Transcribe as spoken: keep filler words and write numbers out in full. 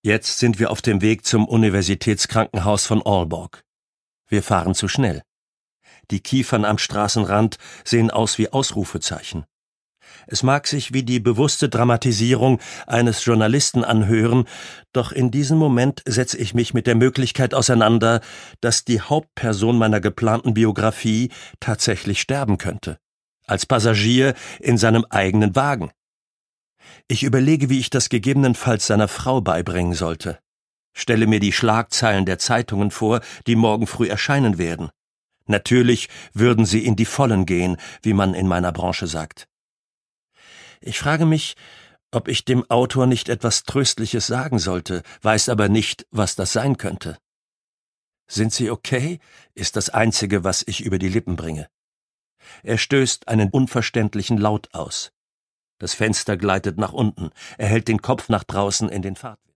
Jetzt sind wir auf dem Weg zum Universitätskrankenhaus von Aalborg. Wir fahren zu schnell. Die Kiefern am Straßenrand sehen aus wie Ausrufezeichen. Es mag sich wie die bewusste Dramatisierung eines Journalisten anhören, doch in diesem Moment setze ich mich mit der Möglichkeit auseinander, dass die Hauptperson meiner geplanten Biografie tatsächlich sterben könnte. Als Passagier in seinem eigenen Wagen. Ich überlege, wie ich das gegebenenfalls seiner Frau beibringen sollte. Stelle mir die Schlagzeilen der Zeitungen vor, die morgen früh erscheinen werden. Natürlich würden sie in die Vollen gehen, wie man in meiner Branche sagt. Ich frage mich, ob ich dem Autor nicht etwas Tröstliches sagen sollte, weiß aber nicht, was das sein könnte. »Sind Sie okay?« ist das Einzige, was ich über die Lippen bringe. Er stößt einen unverständlichen Laut aus. Das Fenster gleitet nach unten. Er hält den Kopf nach draußen in den Fahrtwind.